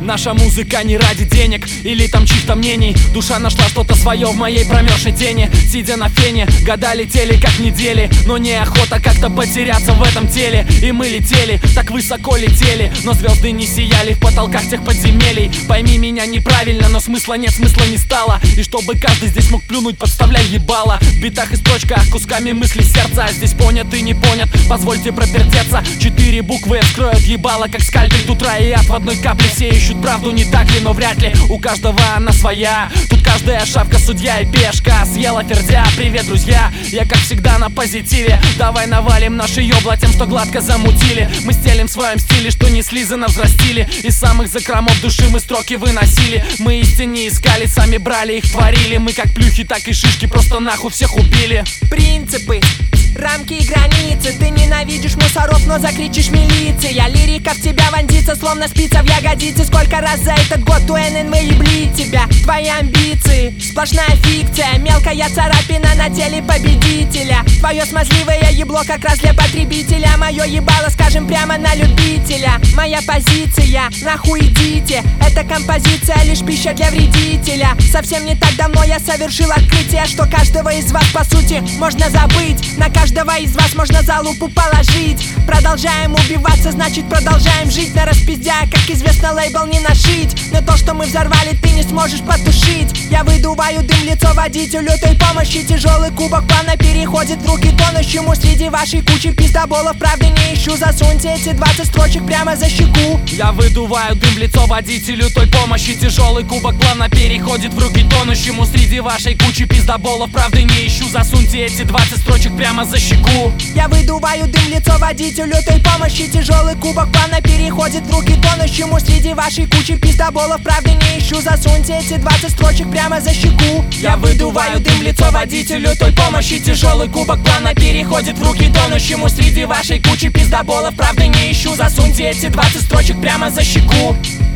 Наша музыка не ради денег или там чьих-то мнений. Душа нашла что-то свое в моей промерзшей тени. Сидя на фене, года летели как недели, но неохота как-то потеряться в этом теле. И мы летели, так высоко летели, но звезды не сияли в потолках тех подземелий. Пойми меня неправильно, но смысла нет, смысла не стало. И чтобы каждый здесь мог плюнуть, подставляй ебало. В битах и строчках кусками мысли сердца. Здесь понят и не понят, позвольте пропертеться. 4 буквы вскроют ебало, как скальпель. Тут рай и ад в одной капле. Все ищут правду, не так ли, но вряд ли. У каждого она своя. Тут каждая шавка судья и пешка. Съела пердя, привет, друзья. Я как всегда на позитиве. Давай навалим наши ёбла тем, что гладко замутили. Мы стелим в своем стиле, что не слизано взрастили. Из самых закромов души мы строки выносили. Мы истине искали, сами брали их, творили. Мы как плюхи, так и шишки, просто нахуй всех убили. Принципы, рамки и границы. Ты ненавидишь мусоров, но закричишь милиция. Лирика в тебя вонзится, словно спица в ягодице. Сколько раз за этот год у ННВ ебли тебя. Твои амбиции, сплошная фикция. Мелкая царапина на теле победителя. Твое смазливое ебло как раз для потребителя. Мое ебало, скажем прямо, на любителя. Моя позиция, нахуй идите. Эта композиция лишь пища для вредителя. Совсем не так давно я совершил открытие, что каждого из вас по сути можно забыть. На каждого из вас можно за лупу положить. Продолжаем убиваться, значит продолжаем жить. На распиздя, как известно, лейбл не нашить. Но то, что мы взорвали, ты не сможешь потушить. Я выдуваю дым в лицо водителю той помощи. Тяжелый кубок плавно переходит в руки тонущему. Среди вашей кучи пиздоболов правды не ищу. Засуньте эти 20 строчек прямо за щеку. Я выдуваю дым в лицо водителю той помощи. Тяжелый кубок плавно переходит в руки тонущему. Среди вашей кучи пиздоболов правды не ищу. Засуньте эти 20 строчек прямо за щеку. Я выдуваю дым в лицо водителю той помощи. Тяжелый кубок плавно переходит в руки тонущему. Среди вашей кучи пиздоболов правды не ищу. Засуньте эти 20 строчек прямо за щеку. Я выдуваю дым в лицо водителю той помощи. Тяжелый кубок плавно переходит в руки тонущему. Среди вашей кучи пиздоболов правды не ищу. Засуньте эти 20 строчек прямо за щеку.